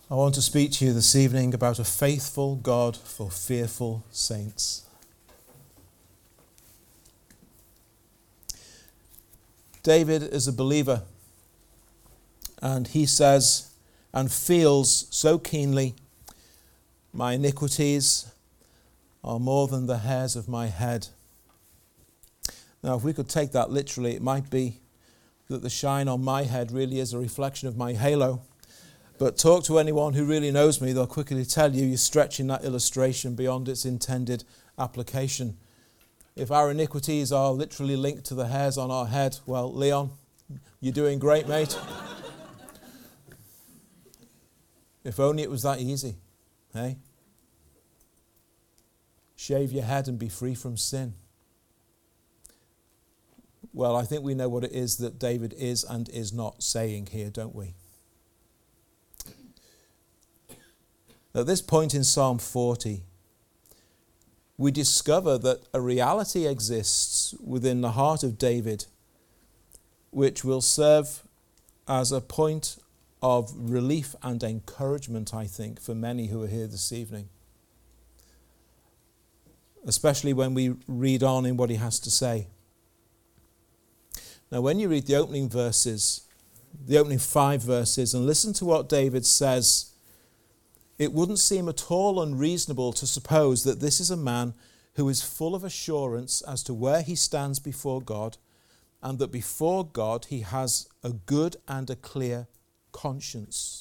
I want to speak to you this evening about a faithful God for fearful saints. David is a believer, and he says and feels so keenly, "My iniquities are more than the hairs of my head." Now, if we could take that literally, it might be that the shine on my head really is a reflection of my halo. But talk to anyone who really knows me, they'll quickly tell you you're stretching that illustration beyond its intended application. If our iniquities are literally linked to the hairs on our head, well, Leon, you're doing great, mate. If only it was that easy, hey? Shave your head and be free from sin. Well, I think we know what it is that David is and is not saying here, don't we? At this point in Psalm 40, we discover that a reality exists within the heart of David which will serve as a point of relief and encouragement, I think, for many who are here this evening. Especially when we read on in what he has to say. Now, when you read the opening verses, the opening 5 verses, and listen to what David says, it wouldn't seem at all unreasonable to suppose that this is a man who is full of assurance as to where he stands before God, and that before God he has a good and a clear conscience.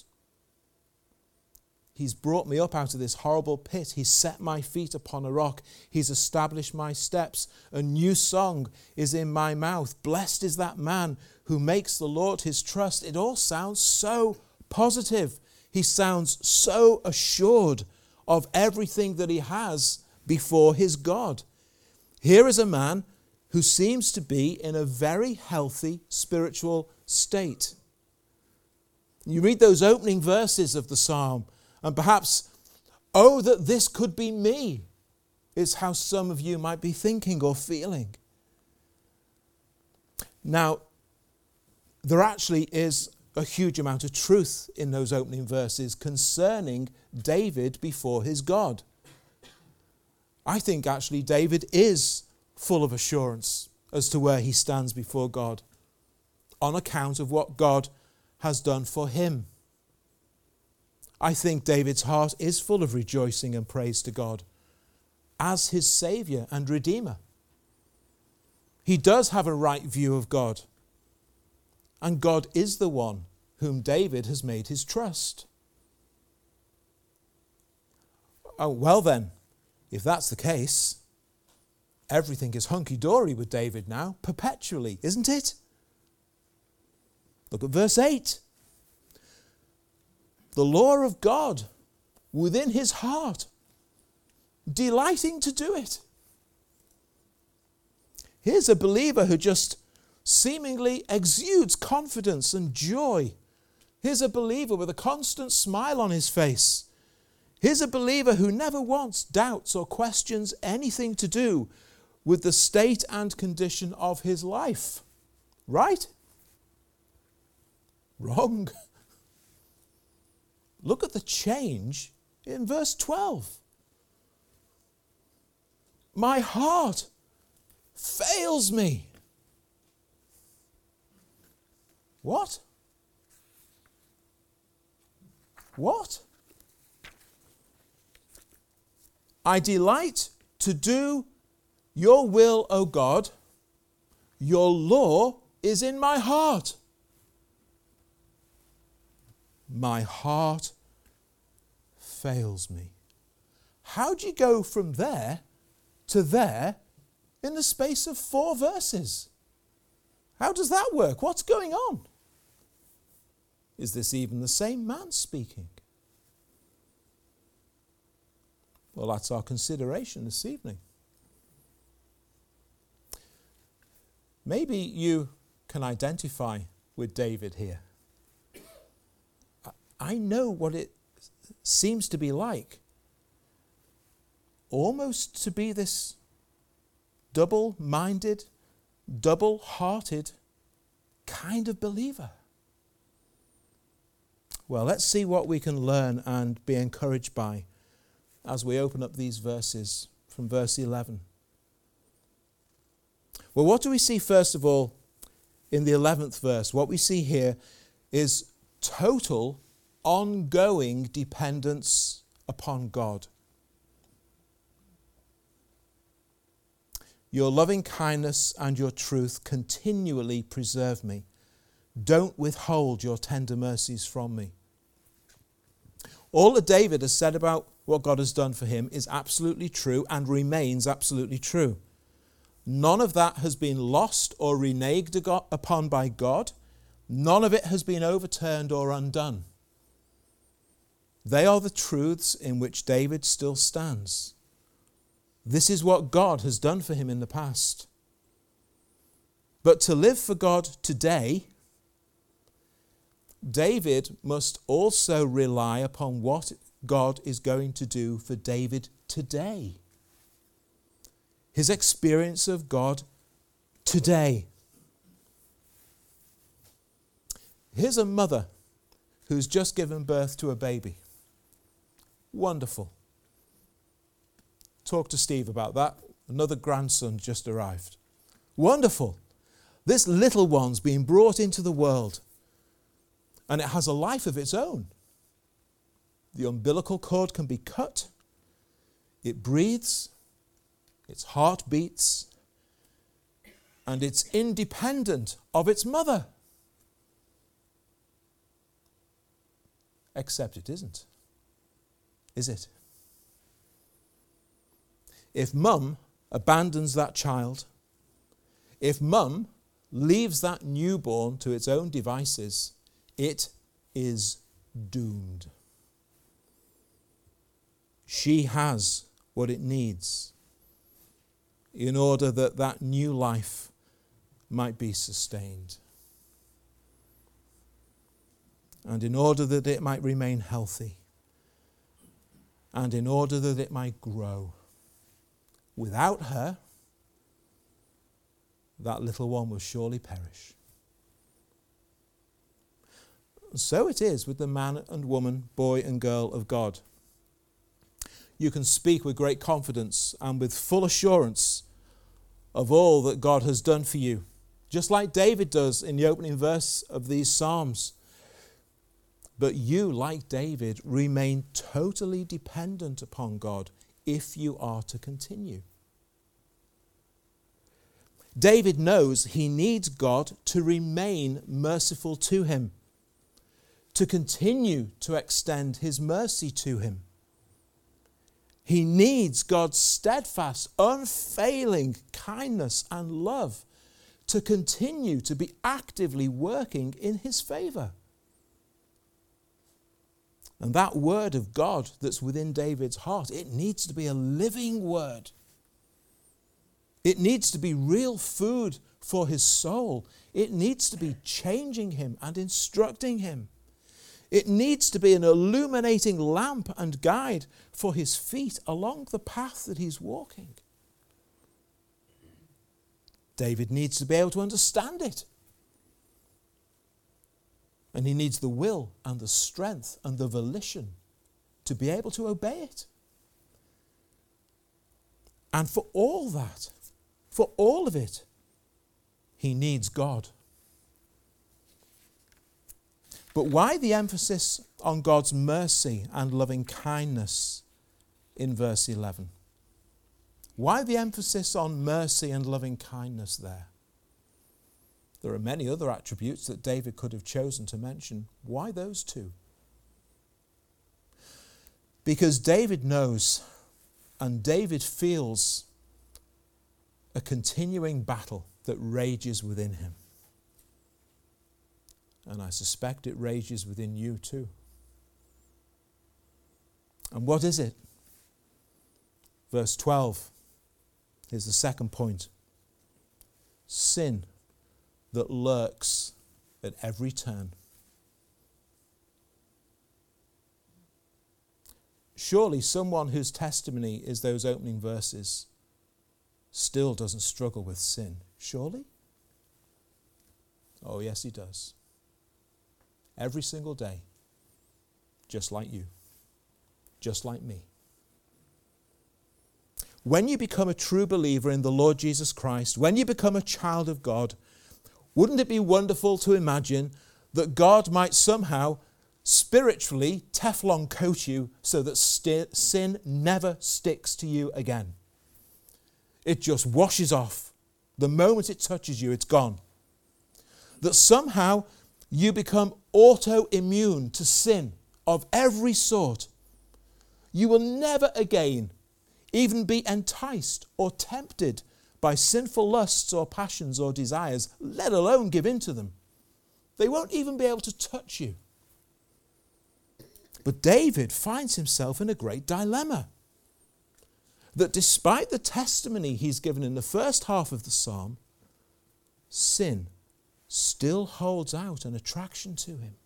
He's brought me up out of this horrible pit. He's set my feet upon a rock. He's established my steps. A new song is in my mouth. Blessed is that man who makes the Lord his trust. It all sounds so positive. He sounds so assured of everything that he has before his God. Here is a man who seems to be in a very healthy spiritual state. You read those opening verses of the psalm, and perhaps, oh, that this could be me, is how some of you might be thinking or feeling. Now, there actually is a huge amount of truth in those opening verses concerning David before his God. I think actually David is full of assurance as to where he stands before God on account of what God has done for him. I think David's heart is full of rejoicing and praise to God as his Saviour and Redeemer. He does have a right view of God. And God is the one whom David has made his trust. Oh, well then, if that's the case, everything is hunky-dory with David now, perpetually, isn't it? Look at verse 8. The law of God within his heart, delighting to do it. Here's a believer who just seemingly exudes confidence and joy. Here's a believer with a constant smile on his face. Here's a believer who never once doubts or questions anything to do with the state and condition of his life. Right? Wrong. Look at the change in verse 12. My heart fails me. What? What? I delight to do your will, O God. Your law is in my heart. My heart fails me. How'd you go from there to there in the space of 4 verses? How does that work? What's going on? Is this even the same man speaking? Well, that's our consideration this evening. Maybe you can identify with David here. I know what it seems to be like. Almost to be this double-minded, double-hearted kind of believer. Well, let's see what we can learn and be encouraged by as we open up these verses from verse 11. Well, what do we see first of all in the 11th verse? What we see here is total, ongoing dependence upon God. Your loving kindness and your truth continually preserve me. Don't withhold your tender mercies from me. All that David has said about what God has done for him is absolutely true and remains absolutely true. None of that has been lost or reneged upon by God. None of it has been overturned or undone. They are the truths in which David still stands. This is what God has done for him in the past. But to live for God today, David must also rely upon what God is going to do for David today. His experience of God today. Here's a mother who's just given birth to a baby. Wonderful. Talk to Steve about that. Another grandson just arrived. Wonderful. This little one's been brought into the world, and it has a life of its own. The umbilical cord can be cut. It breathes. Its heart beats. And it's independent of its mother. Except it isn't. Is it? If mum abandons that child, if mum leaves that newborn to its own devices, it is doomed. She has what it needs in order that that new life might be sustained. And in order that it might remain healthy. And in order that it might grow. Without her, that little one will surely perish. So it is with the man and woman, boy and girl of God. You can speak with great confidence and with full assurance of all that God has done for you, just like David does in the opening verse of these Psalms. But you, like David, remain totally dependent upon God if you are to continue. David knows he needs God to remain merciful to him, to continue to extend his mercy to him. He needs God's steadfast, unfailing kindness and love to continue to be actively working in his favor. And that word of God that's within David's heart, it needs to be a living word. It needs to be real food for his soul. It needs to be changing him and instructing him. It needs to be an illuminating lamp and guide for his feet along the path that he's walking. David needs to be able to understand it. And he needs the will and the strength and the volition to be able to obey it. And for all that, for all of it, he needs God. But why the emphasis on God's mercy and loving kindness in verse 11? Why the emphasis on mercy and loving kindness there? There are many other attributes that David could have chosen to mention. Why those two? Because David knows and David feels a continuing battle that rages within him. And I suspect it rages within you too. And what is it? Verse 12. Here's the second point. Sin that lurks at every turn. Surely someone whose testimony is those opening verses still doesn't struggle with sin. Surely? Oh, yes, he does. Every single day. just like you, just like me. When you become a true believer in the Lord Jesus Christ, when you become a child of God, wouldn't it be wonderful to imagine that God might somehow spiritually Teflon coat you so that sin never sticks to you again? It just washes off. The moment it touches you, it's gone. That somehow you become autoimmune to sin of every sort. You will never again even be enticed or tempted by sinful lusts or passions or desires, let alone give in to them. They won't even be able to touch you. But David finds himself in a great dilemma. That despite the testimony he's given in the first half of the psalm, sin still holds out an attraction to him.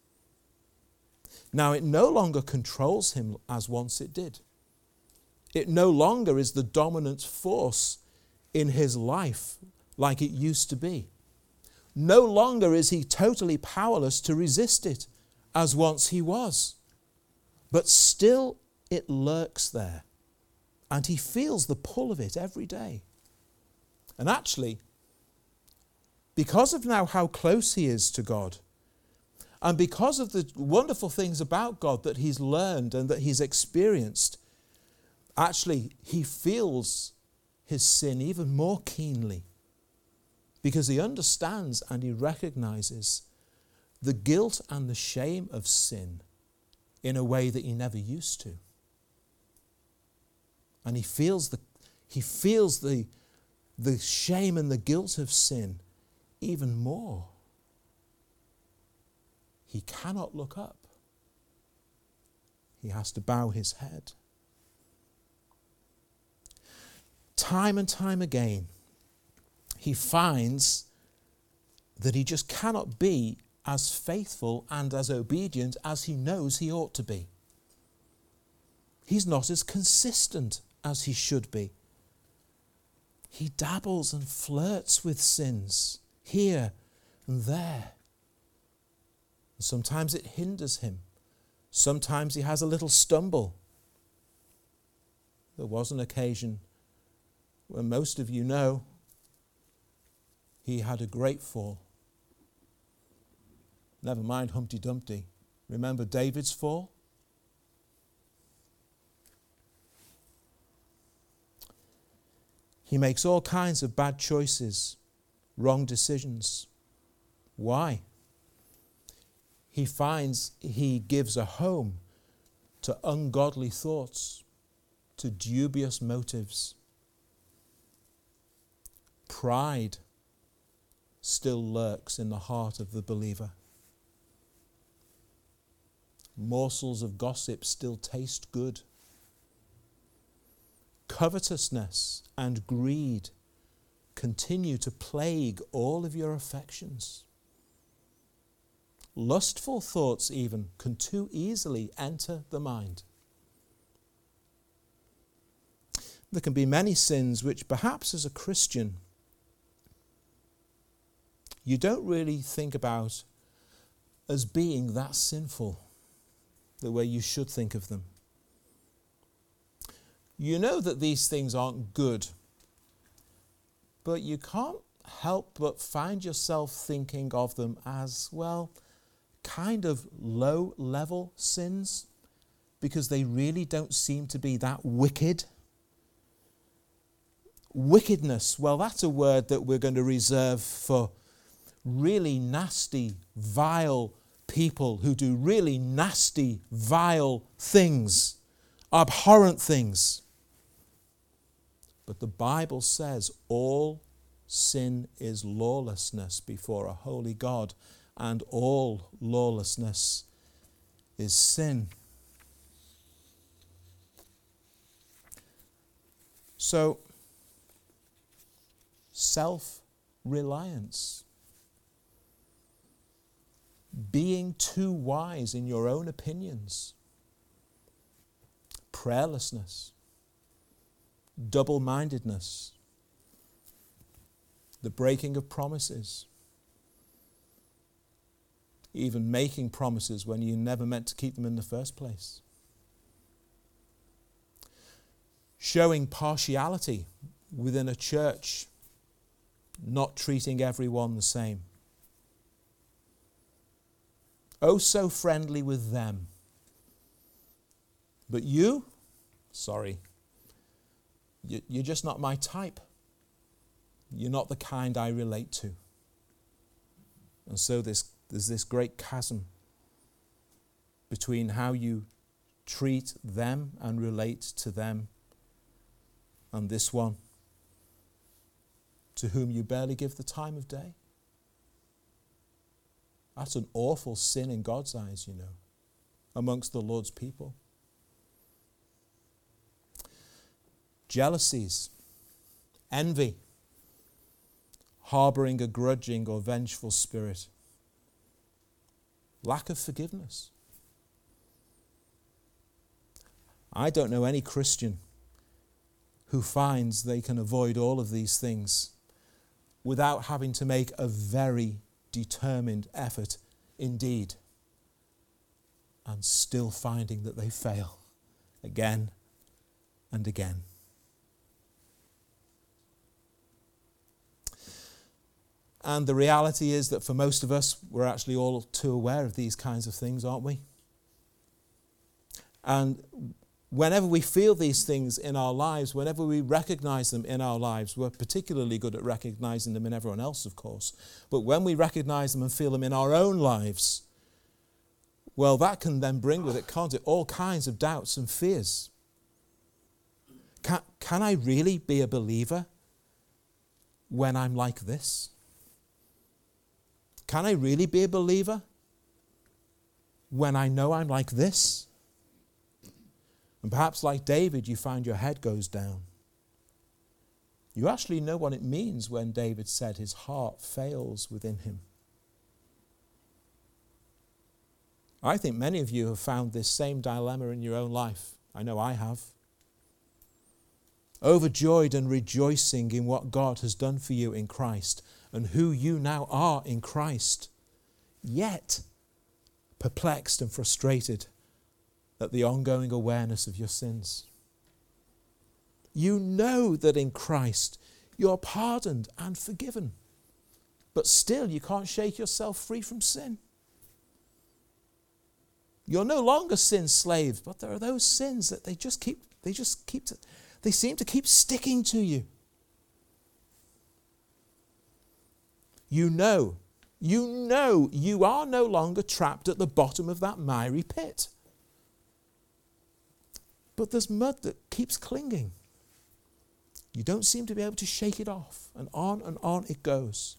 Now, it no longer controls him as once it did. It no longer is the dominant force in his life like it used to be. No longer is he totally powerless to resist it as once he was. But still it lurks there, and he feels the pull of it every day. And actually, because of now how close he is to God, and because of the wonderful things about God that he's learned and that he's experienced, actually he feels his sin even more keenly, because he understands and he recognizes the guilt and the shame of sin in a way that he never used to. And he feels the shame and the guilt of sin even more. He cannot look up. He has to bow his head. Time and time again, he finds that he just cannot be as faithful and as obedient as he knows he ought to be. He's not as consistent as he should be. He dabbles and flirts with sins here and there. Sometimes it hinders him. Sometimes he has a little stumble. There was an occasion when most of you know he had a great fall. Never mind Humpty Dumpty. Remember David's fall? He makes all kinds of bad choices, wrong decisions. Why? He finds he gives a home to ungodly thoughts, to dubious motives. Pride still lurks in the heart of the believer. Morsels of gossip still taste good. Covetousness and greed continue to plague all of your affections. Lustful thoughts even can too easily enter the mind. There can be many sins which perhaps as a Christian you don't really think about as being that sinful the way you should think of them. You know that these things aren't good, but you can't help but find yourself thinking of them as, well, kind of low-level sins, because they really don't seem to be that wicked. Wickedness, well, that's a word that we're going to reserve for really nasty, vile people who do really nasty, vile things, abhorrent things. But the Bible says all sin is lawlessness before a holy God, and all lawlessness is sin. So, self-reliance, being too wise in your own opinions, prayerlessness, double-mindedness, the breaking of promises, even making promises when you never meant to keep them in the first place. Showing partiality within a church, not treating everyone the same. Oh, so friendly with them. But you, sorry, you're just not my type. You're not the kind I relate to. And so there's this great chasm between how you treat them and relate to them and this one to whom you barely give the time of day. That's an awful sin in God's eyes, you know, amongst the Lord's people. Jealousies, envy, harboring a grudging or vengeful spirit, lack of forgiveness. I don't know any Christian who finds they can avoid all of these things without having to make a very determined effort indeed, and still finding that they fail again and again. And the reality is that for most of us, we're actually all too aware of these kinds of things, aren't we? And whenever we feel these things in our lives, whenever we recognize them in our lives, we're particularly good at recognizing them in everyone else, of course. But when we recognize them and feel them in our own lives, well, that can then bring with it, can't it, all kinds of doubts and fears. Can I really be a believer when I'm like this? Can I really be a believer when I know I'm like this? And perhaps like David, you find your head goes down. You actually know what it means when David said his heart fails within him. I think many of you have found this same dilemma in your own life. I know I have. Overjoyed and rejoicing in what God has done for you in Christ and who you now are in Christ, yet perplexed and frustrated at the ongoing awareness of your sins. You know that in Christ you're pardoned and forgiven, but still you can't shake yourself free from sin. You're no longer sin's slave, but there are those sins that they seem to keep sticking to you. You know you are no longer trapped at the bottom of that miry pit. But there's mud that keeps clinging. You don't seem to be able to shake it off, and on it goes.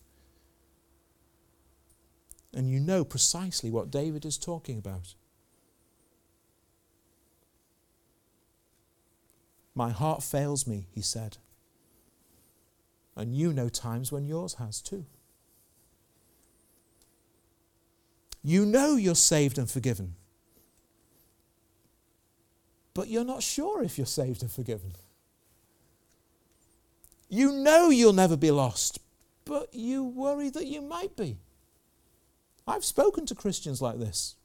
And you know precisely what David is talking about. My heart fails me, he said. And you know times when yours has too. You know you're saved and forgiven. But you're not sure if you're saved and forgiven. You know you'll never be lost, but you worry that you might be. I've spoken to Christians like this.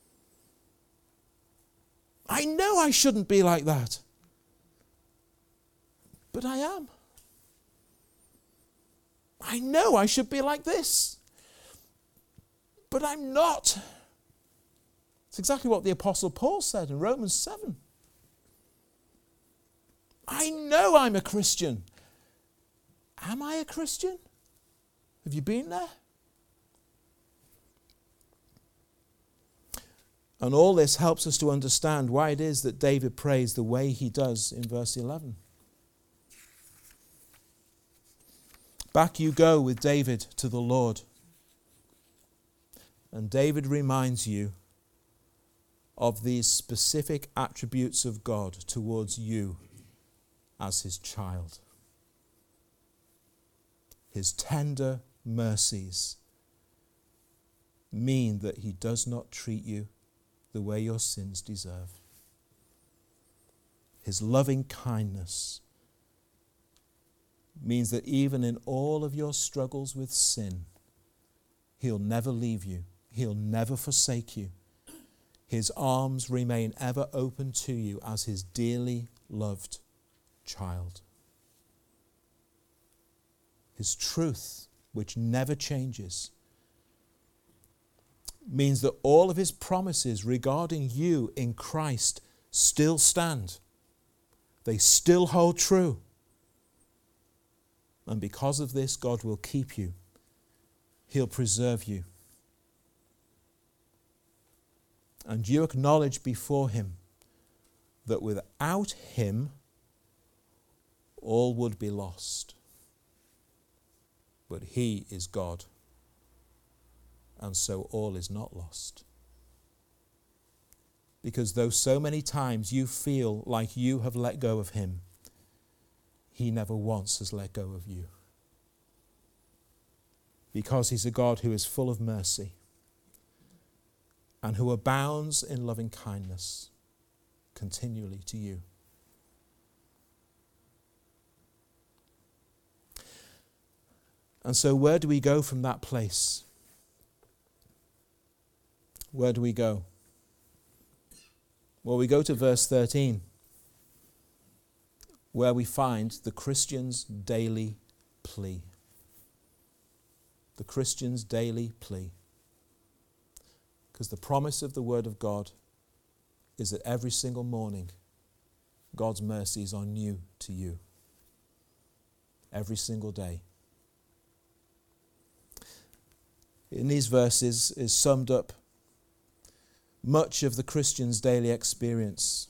I know I shouldn't be like that, but I am. I know I should be like this, but I'm not. It's exactly what the Apostle Paul said in Romans 7. I know I'm a Christian. Am I a Christian? Have you been there? And all this helps us to understand why it is that David prays the way he does in verse 11. Back you go with David to the Lord. And David reminds you of these specific attributes of God towards you as his child. His tender mercies mean that he does not treat you the way your sins deserve. His loving kindness means that even in all of your struggles with sin, he'll never leave you He'll never forsake you. His arms remain ever open to you as his dearly loved child. His truth, which never changes, means that all of his promises regarding you in Christ still stand. They still hold true. And because of this, God will keep you. He'll preserve you. And you acknowledge before him that without him, all would be lost. But he is God, and so all is not lost. Because though so many times you feel like you have let go of him, he never once has let go of you. Because he's a God who is full of mercy and who abounds in loving kindness continually to you. And so where do we go from that place? Where do we go? Well, we go to verse 13, where we find the Christian's daily plea. The Christian's daily plea. Because the promise of the Word of God is that every single morning, God's mercies are new to you. Every single day. In these verses is summed up much of the Christian's daily experience.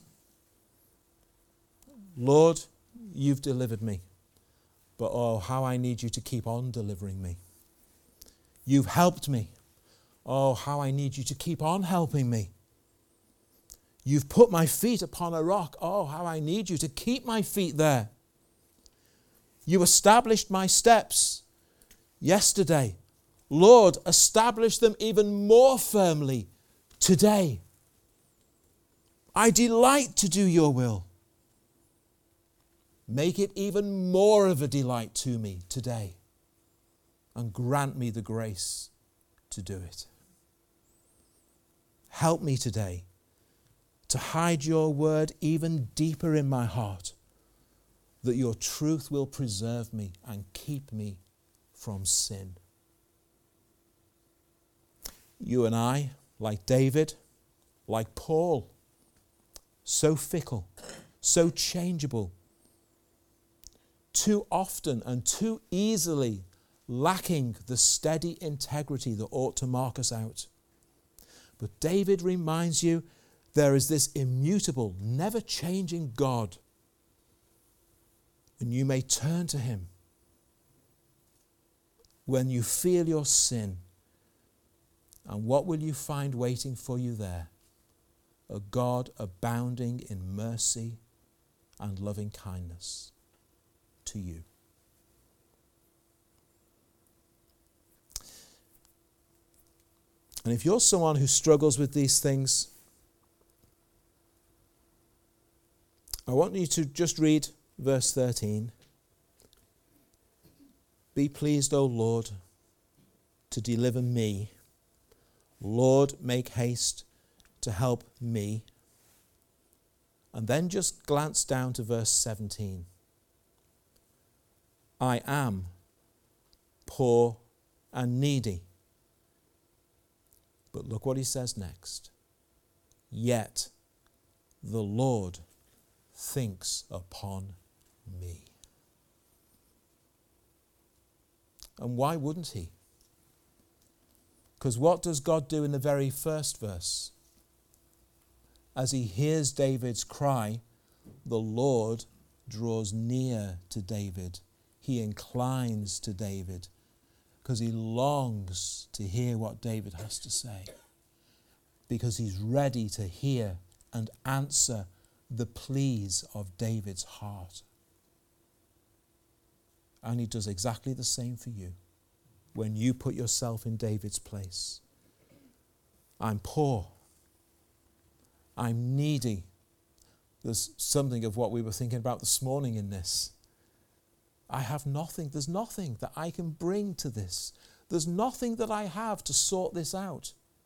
Lord, you've delivered me, but oh, how I need you to keep on delivering me. You've helped me. Oh, how I need you to keep on helping me. You've put my feet upon a rock. Oh, how I need you to keep my feet there. You established my steps yesterday. Lord, establish them even more firmly today. I delight to do your will. Make it even more of a delight to me today, and grant me the grace to do it. Help me today to hide your word even deeper in my heart, that your truth will preserve me and keep me from sin. You and I, like David, like Paul, so fickle, so changeable, too often and too easily lacking the steady integrity that ought to mark us out. But David reminds you there is this immutable, never-changing God, and you may turn to him when you feel your sin. And what will you find waiting for you there? A God abounding in mercy and loving kindness to you. And if you're someone who struggles with these things, I want you to just read verse 13. Be pleased, O Lord, to deliver me. Lord, make haste to help me. And then just glance down to verse 17. I am poor and needy. But look what he says next. Yet the Lord thinks upon me. And why wouldn't he? Because what does God do in the very first verse? As he hears David's cry, the Lord draws near to David. He inclines to David because he longs to hear what David has to say. Because he's ready to hear and answer the pleas of David's heart. And he does exactly the same for you when you put yourself in David's place. I'm poor. I'm needy. There's something of what we were thinking about this morning in this. I have nothing. There's nothing that I can bring to this. There's nothing that I have to sort this out.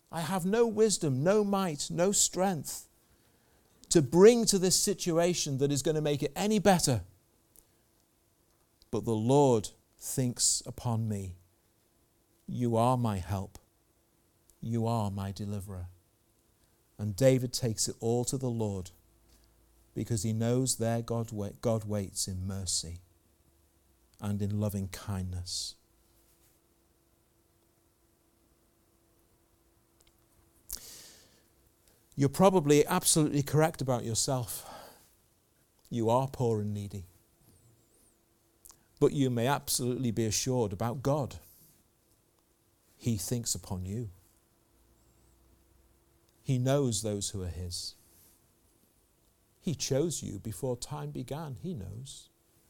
I have no wisdom, no might, no strength to bring to this situation that is going to make it any better. But the Lord thinks upon me. You are my help. You are my deliverer. And David takes it all to the Lord because he knows there God waits in mercy and in loving kindness. You're probably absolutely correct about yourself. You are poor and needy. But you may absolutely be assured about God. He thinks upon you. He knows those who are his. He chose you before time began. He knows.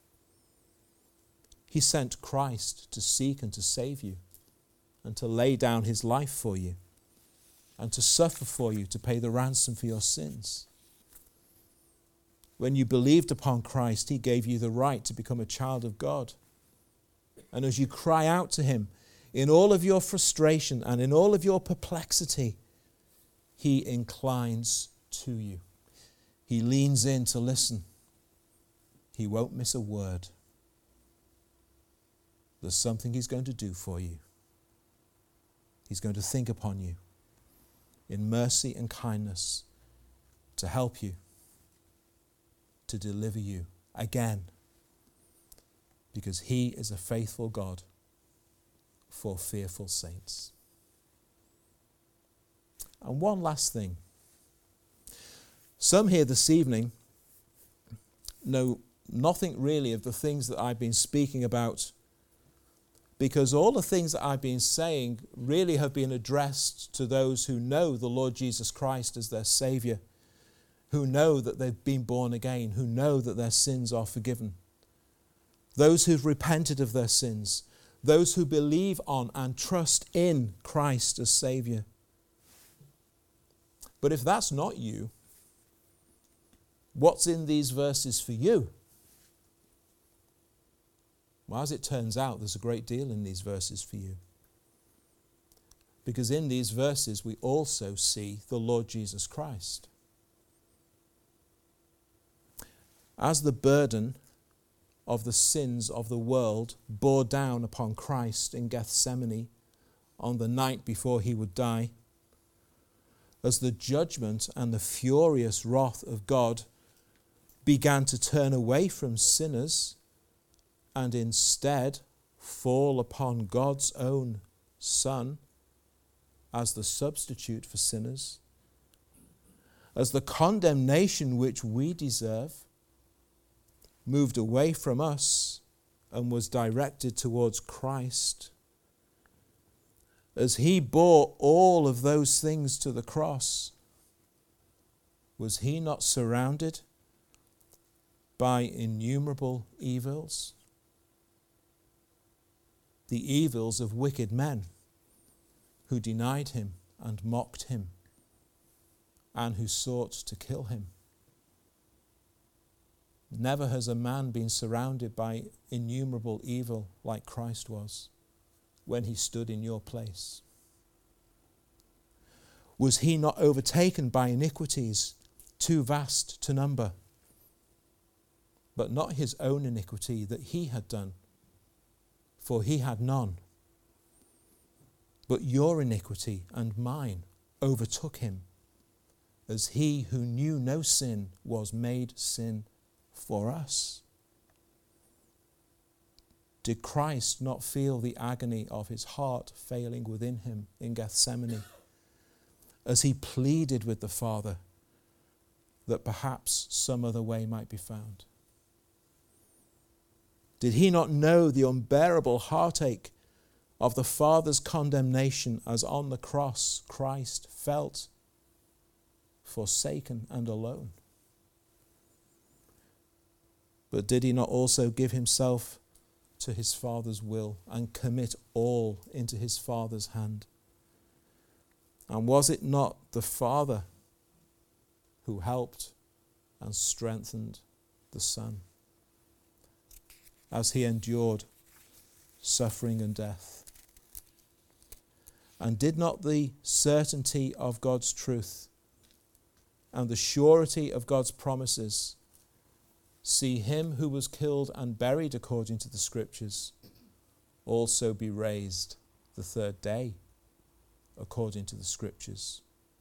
He sent Christ to seek and to save you and to lay down his life for you and to suffer for you, to pay the ransom for your sins. When you believed upon Christ, he gave you the right to become a child of God. And as you cry out to him in all of your frustration and in all of your perplexity, he inclines to you. He leans in to listen. He won't miss a word. There's something he's going to do for you. He's going to think upon you in mercy and kindness to help you, to deliver you again, because he is a faithful God for fearful saints. And one last thing. Some here this evening know nothing really of the things that I've been speaking about, because all the things that I've been saying really have been addressed to those who know the Lord Jesus Christ as their Saviour, who know that they've been born again, who know that their sins are forgiven. Those who've repented of their sins, those who believe on and trust in Christ as Saviour. But if that's not you, what's in these verses for you? Well, as it turns out, there's a great deal in these verses for you. Because in these verses, we also see the Lord Jesus Christ. As the burden of the sins of the world bore down upon Christ in Gethsemane on the night before he would die, as the judgment and the furious wrath of God began to turn away from sinners and instead fall upon God's own Son as the substitute for sinners, as the condemnation which we deserve moved away from us and was directed towards Christ, as he bore all of those things to the cross, was he not surrounded by innumerable evils? The evils of wicked men who denied him and mocked him and who sought to kill him. Never has a man been surrounded by innumerable evil like Christ was when he stood in your place. Was he not overtaken by iniquities too vast to number? But not his own iniquity that he had done, for he had none. But your iniquity and mine overtook him, as he who knew no sin was made sin for us. Did Christ not feel the agony of his heart failing within him in Gethsemane as he pleaded with the Father that perhaps some other way might be found? Did he not know the unbearable heartache of the Father's condemnation as on the cross Christ felt forsaken and alone? But did he not also give himself to his Father's will and commit all into his Father's hand? And was it not the Father who helped and strengthened the Son as he endured suffering and death? And did not the certainty of God's truth and the surety of God's promises see him who was killed and buried according to the Scriptures also be raised the third day according to the Scriptures?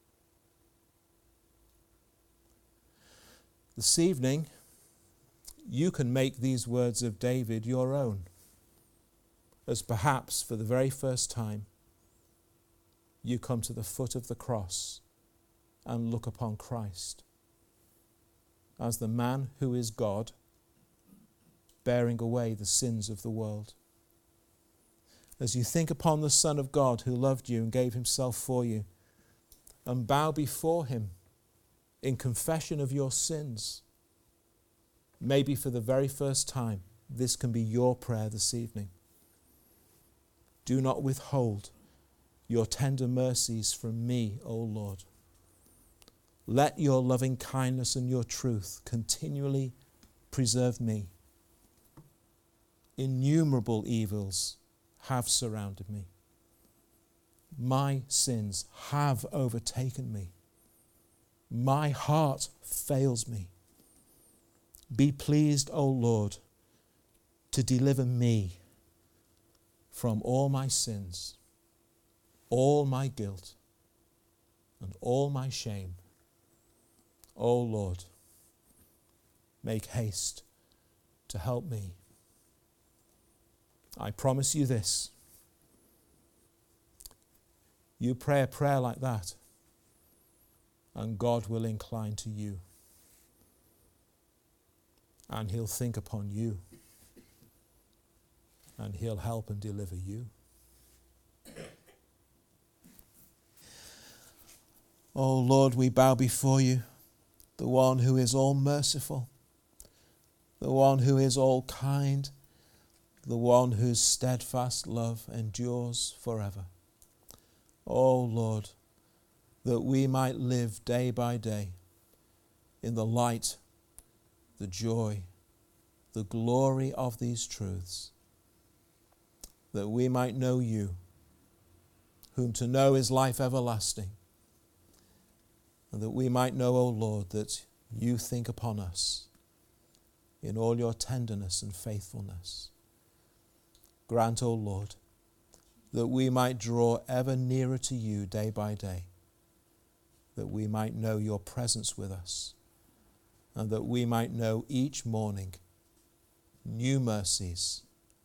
This evening, you can make these words of David your own, as perhaps for the very first time you come to the foot of the cross and look upon Christ as the man who is God, bearing away the sins of the world. As you think upon the Son of God who loved you and gave himself for you, and bow before him in confession of your sins, maybe for the very first time, this can be your prayer this evening. Do not withhold your tender mercies from me, O Lord. Let your loving kindness and your truth continually preserve me. Innumerable evils have surrounded me. My sins have overtaken me. My heart fails me. Be pleased, O Lord, to deliver me from all my sins, all my guilt, and all my shame. O Lord, make haste to help me. I promise you this. You pray a prayer like that, and God will incline to you. And he'll think upon you. And he'll help and deliver you. Oh Lord, we bow before you, the one who is all merciful, the one who is all kind, the one whose steadfast love endures forever. Oh Lord, that we might live day by day in the light, the joy, the glory of these truths, that we might know you, whom to know is life everlasting, and that we might know, O Lord, that you think upon us in all your tenderness and faithfulness. Grant, O Lord, that we might draw ever nearer to you day by day, that we might know your presence with us, and that we might know each morning new mercies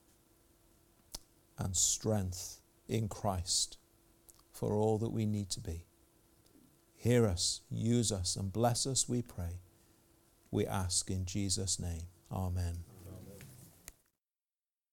and strength in Christ for all that we need to be. Hear us, use us, and bless us, we pray. We ask in Jesus' name. Amen.